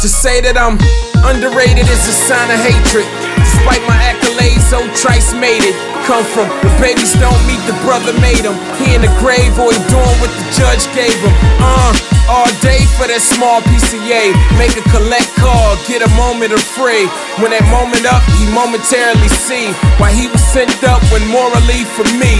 To say that I'm underrated is a sign of hatred. Despite my accolades, so Trice made it. Come from the babies don't meet the brother made him. He in the grave or he doing what the judge gave him. All day for that small piece of yay. Make a collect call, get a moment of free. When that moment up, he momentarily see why he was sent up when morally for me.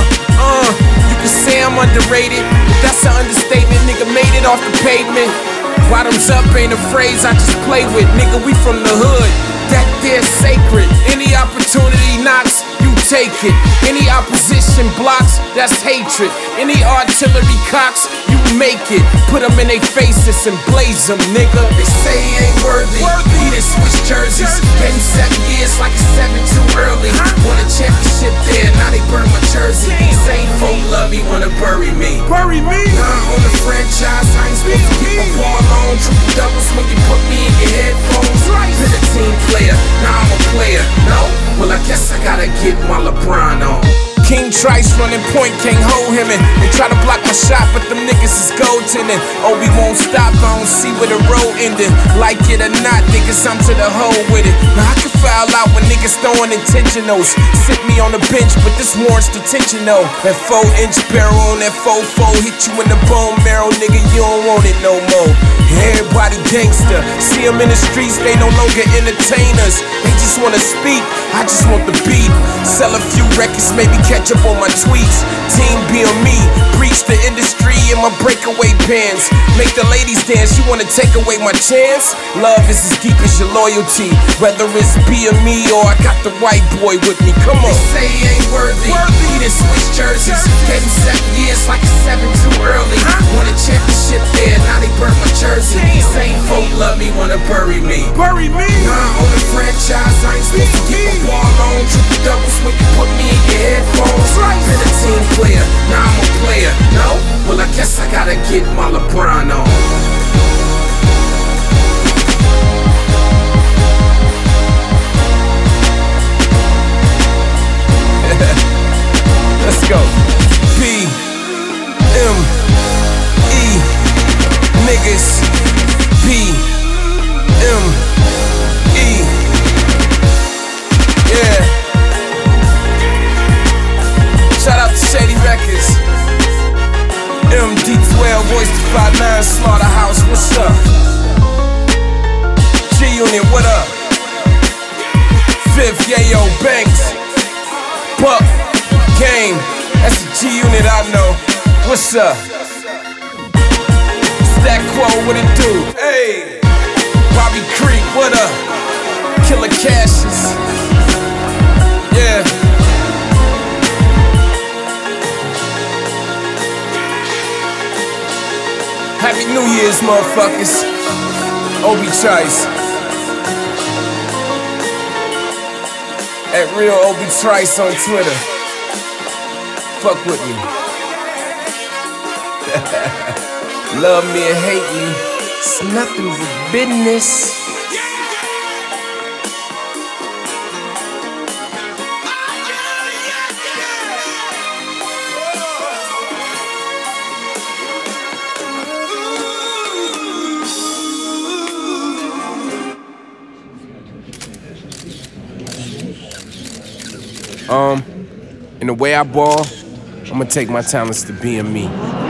You can say I'm underrated, but that's an understatement. Nigga made it off the pavement. Bottoms up ain't a phrase I just play with. Nigga, we from the hood. That there's sacred. Any opportunity knocks, you take it. Any opposition blocks, that's hatred. Any artillery cocks, you make it. Put them in their faces and blaze them, nigga. They say he ain't worthy. He done switched jerseys. Gave him 7 years like a 7 too early. Won a championship there, now they burn my jersey. Same folk love me, wanna bury me. Bury me? Nah, I'm on the franchise, I ain't supposed to keep my ball on. Triple doubles when you put me in your headphones. Been a team player, now I'm a player. No? Well, I guess I gotta get my LeBron on. King Trice running point, can't hold him in. They try to block my shot, but them niggas is goaltending. Oh, we won't stop, I don't see where the road ending. Like it or not, niggas, I'm to the hole with it. Now I can foul out when niggas throwing intentionals. Sit me on the bench, but this warrants detention though. That 4-inch barrel on that 4-4 hit you in the bone marrow, nigga, you don't want it no more. Everybody gangster, see them in the streets, they no longer entertainers. They just wanna speak, I just want the beat. Sell a few records, maybe catch up on my tweets. Team be on me, preach the industry in my breakaway pants. Make the ladies dance, you wanna take away my chance? Love is as deep as your loyalty, whether it's be or me or I got the white boy with me, come on. They say he ain't worthy, he done switched jerseys. Gave him 7 years like a 7 too early. Won a championship there, now they burn my jersey. Same folk love me, wanna bury me. Bury me? Nah, I'm on the franchise, I ain't supposed to keep my ball on. Triple doubles when you put me in your headphones. Been a team player, now I'm a player. No? Well, I guess I gotta get my LeBron on. Let's go. B-M-E niggas. B-M-E. Yeah. Shout out to Shady Records. MD12 Voice to 59 Slaughterhouse, what's up? G-Unit, what up? Fifth, Yayo, Banks, Buck, Game, that's the G-Unit I know. What's up? Stack Quo, what it do? Hey! Bobby Creek, what up? Killer Cassius. Yeah. Happy New Year's, motherfuckers. Obi Trice. At Real Obi Trice on Twitter. Fuck with me. Love me or hate me, it's nothing but business. In the way I ball, I'ma take my talents to being me.